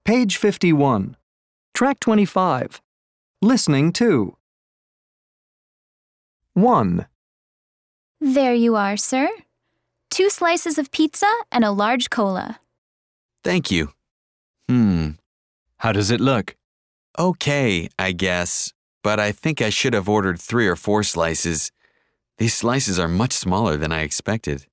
Page 51. Track 25. Listening to. 1, There you are, sir. 2 slices of pizza and a large cola. Thank you. How does it look? Okay, I guess. But I think I should have ordered 3 or 4 slices. These slices are much smaller than I expected.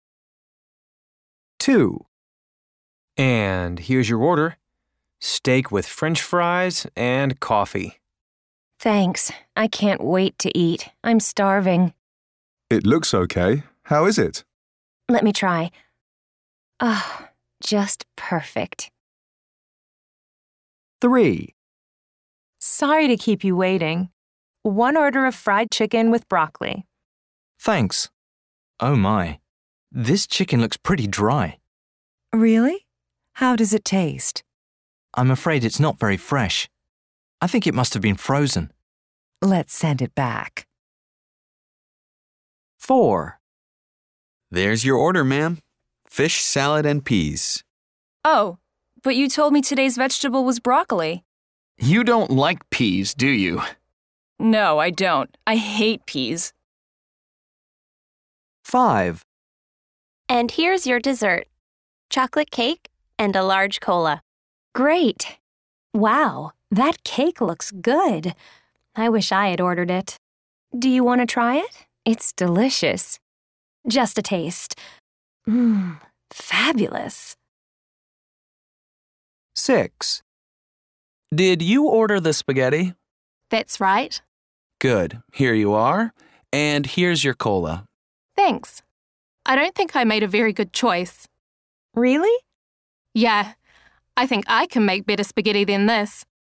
2, And here's your order. Steak with French fries and coffee. Thanks. I can't wait to eat. I'm starving. It looks okay. How is it? Let me try. Oh, just perfect. 3, Sorry to keep you waiting. 1 order of fried chicken with broccoli. Thanks. Oh my. This chicken looks pretty dry. Really? How does it taste? I'm afraid it's not very fresh. I think it must have been frozen. Let's send it back. 4, There's your order, ma'am. Fish salad and peas. Oh, but you told me today's vegetable was broccoli. You don't like peas, do you? No, I don't. I hate peas. 5, And here's your dessert. Chocolate cake and a large cola. Great. Wow, that cake looks good. I wish I had ordered it. Do you want to try it? It's delicious. Just a taste. Fabulous. 6, Did you order the spaghetti? That's right. Good. Here you are. And here's your cola. Thanks. I don't think I made a very good choice. Really? Yeah, I think I can make better spaghetti than this.